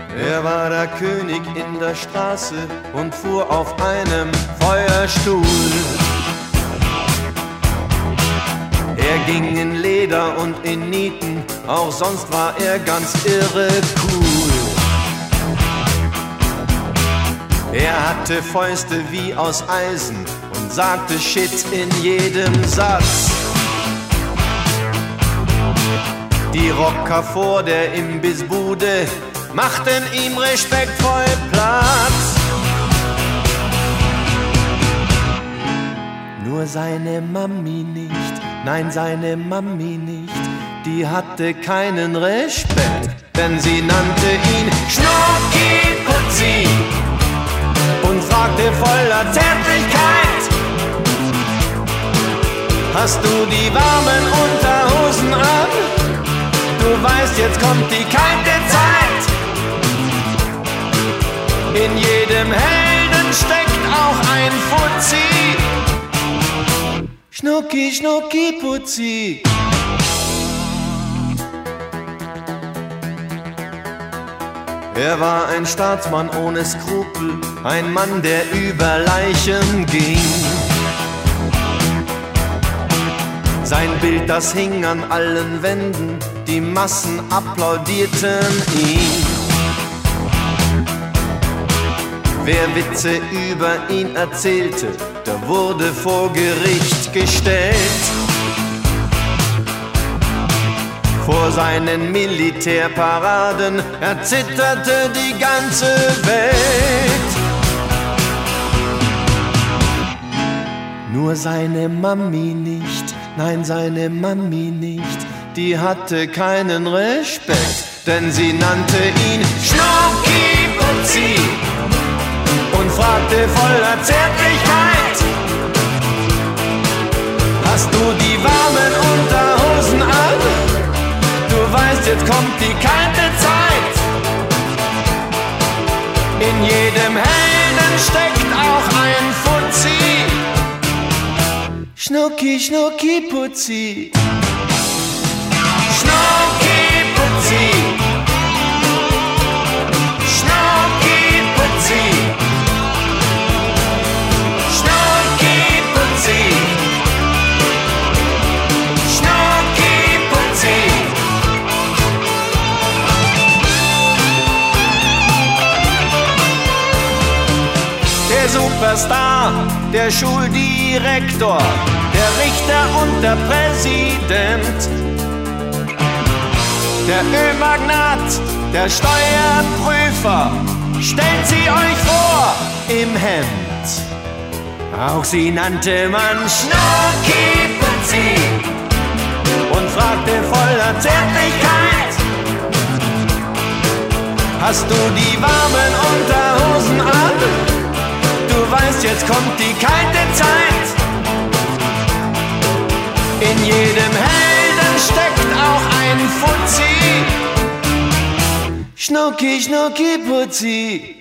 Er war der König in der Straße und fuhr auf einem Feuerstuhl. Er ging in Leder und in Nieten, auch sonst war er ganz irre cool. Er hatte Fäuste wie aus Eisen und sagte Shit in jedem Satz. Die Rocker vor der Imbissbude machten ihm respektvoll Platz. Nur seine Mami nicht, nein, seine Mami nicht, die hatte keinen Respekt, denn sie nannte ihn Schnucki Putzi und fragte voller Zärtlichkeit: Hast du die warmen Unterhosen an? Du weißt, jetzt kommt die kalte Zeit. In jedem Helden steckt auch ein Fuzzi. Schnucki, Schnucki, Putzi. Er war ein Staatsmann ohne Skrupel, ein Mann, der über Leichen ging. Sein Bild, das hing an allen Wänden, die Massen applaudierten ihm. Wer Witze über ihn erzählte, der wurde vor Gericht gestellt. Vor seinen Militärparaden erzitterte die ganze Welt. Nur seine Mami nicht, nein, seine Mami nicht, die hatte keinen Respekt, denn sie nannte ihn Schnucki Putzi und fragte voller Zärtlichkeit: Hast du die warmen Unterhosen an? Du weißt, jetzt kommt die kalte Zeit. In jedem Helden steckt auch ein Fuzzi. Schnucki, Schnucki, Putzi. Schnucki, Putzi. Schnucki, Putzi. Schnucki, Putzi. Schnucki, Putzi. Der Superstar, der Schuldirektor, der Richter und der Präsident, der Ölmagnat, der Steuerprüfer, stellt sie euch vor im Hemd. Auch sie nannte man Schnucki Putzi und fragte voller Zärtlichkeit: Hast du die warmen Unterhosen an? Du weißt, jetzt kommt die kalte Zeit. In jedem Helden steckt auch ein Fuzzi. Schnucki, Schnucki, Putzi.